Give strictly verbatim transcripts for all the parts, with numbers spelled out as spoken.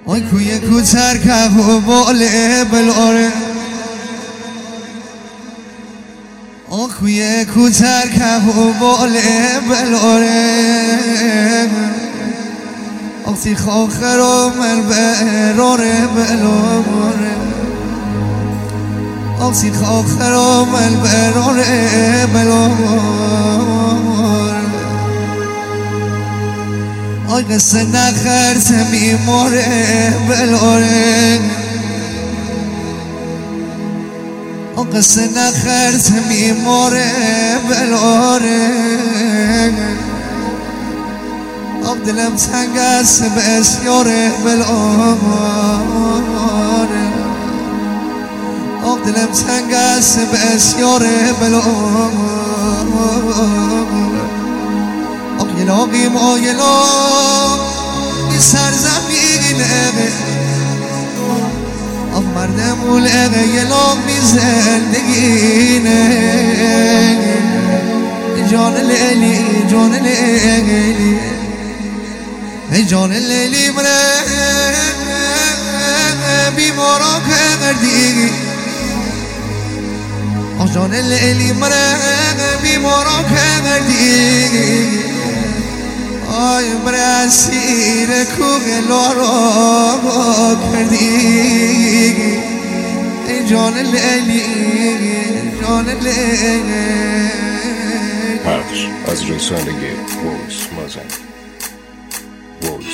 آی کوی کوتر که و باله بلاره آی کوی کوتر که و باله بلاره آختی خاخر و من براره بلاره آختی خاخر و من براره بلاره آی قصه نخرت میماره بلاره آی قصه نخرت میماره بلاره آی دلم تنگ است بسیاره بلاره آی دلم تنگ است بسیاره بلاره یلاقی ما یلاقی سرزمینه آف مردمونه یلاقی زندگینه جان لیلی جان لیلی ای جان لیلی مره بیمارا کردی آف جان لیلی مره بیمارا کردی آی برسیر کوگلا را کردی ای جان لیلی جان لیلی پخش از رسانه وایس مازن وایس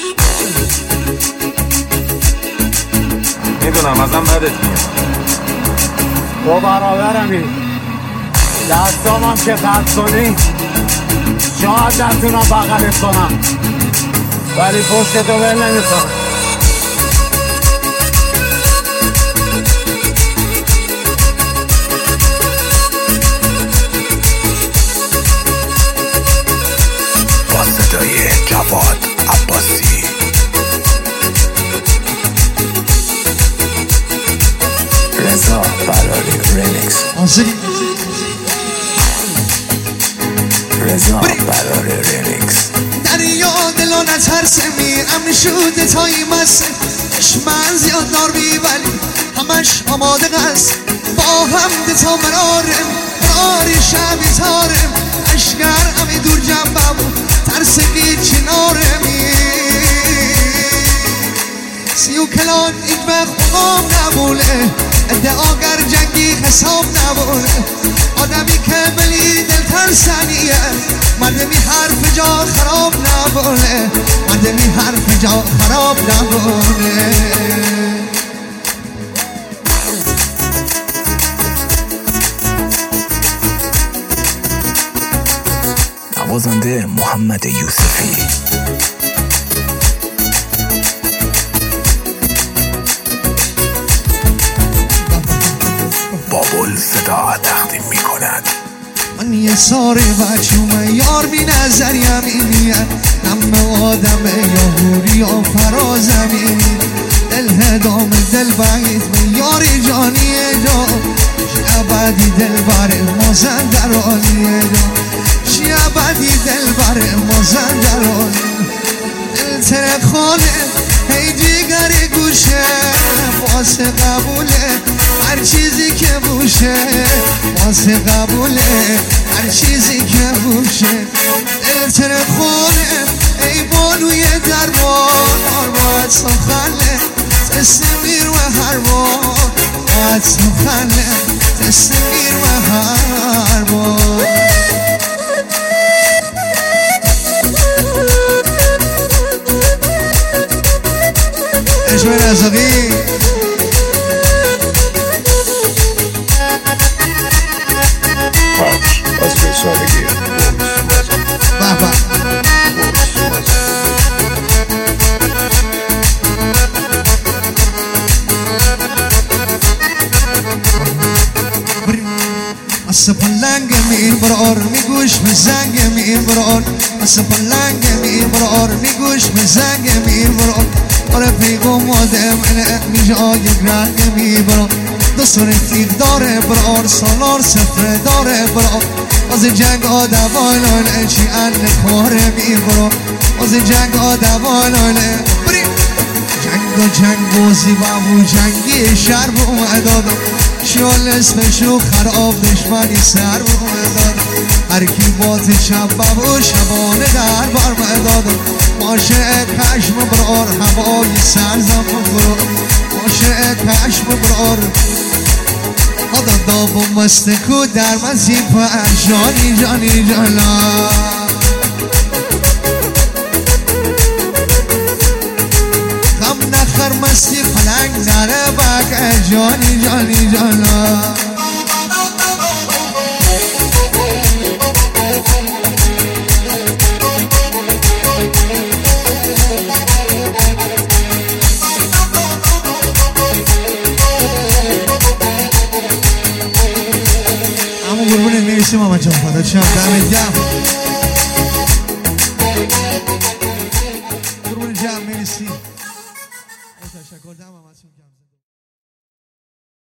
میدونم ازم بدت میاد با برادرمی دستامم که قطع کنی شاید نتونم بغلت کنم ولی پشتتو ول نمیکنم با صدای جواد عباسی رضا براری ریمیکس رضا براری ریمیکس دریا دلو نترسه میرم نشوده تایی مسه من زیاد نار بیولی همش آماده قصد با هم دتا مرارم مراری شبی تارم اشگر امی دور جنبه بود ترسگی چنارمی سی و کلان این وقت مقام نبوله ادعاگر جنگی حساب نبوله آدمی که بلی دل ترسنیه مردمی حرف جا خراب نبوله مردمی حرف جا خراب نبوله نوازنده محمد یوسفی بابل صدا تقدیم می کند من یه ساری بچومه یار بی نظریم اینیه نم آدم یهوری یا فرازمینی دل هدام دل بعید من یاری جانیه جا شی ابدی دل بر مازندرانیه جا شی ابدی دل بر مازندرانی دل تر خانه هی دیگری گوشه واسه قبوله هر چیزی که بوشه واسه قبوله هر چیزی که بوشه دل تر خونه ای بانوی دربان آر باید سخنه تسمیر و هر بار باید سخنه تسمیر و هر بار اجمع رزاقی پخش از رسانه بابا از پلنگ میبرار میگوش به زنگ میبرار از پلنگ میبرار میگوش به زنگ میبرار آره پیغام آدم میجای رنگ میبرار دستور تیغ داره برار سالار سفره داره برار از جنگ آدوانان چی ان کاره میبرار از جنگ آدوانان جنگ و جنگوزی بابو جنگی شر اومدادم شیال اسمشو خراب دشمنی سر اومدادم هر کی بات شب بابو شبانه در بار مدادم ماشه کشم برار هوای سرزم برار ماشه کشم برار خدا داب و مستکو در مزی پر جانی جانی جانا غم نخر مستی پلنگ نره بک جانی جانی جانا قربونه میرسیم آمد جان فدات شم دمت گرم قربونه جمع میرسیم تشکر دم همتون گرم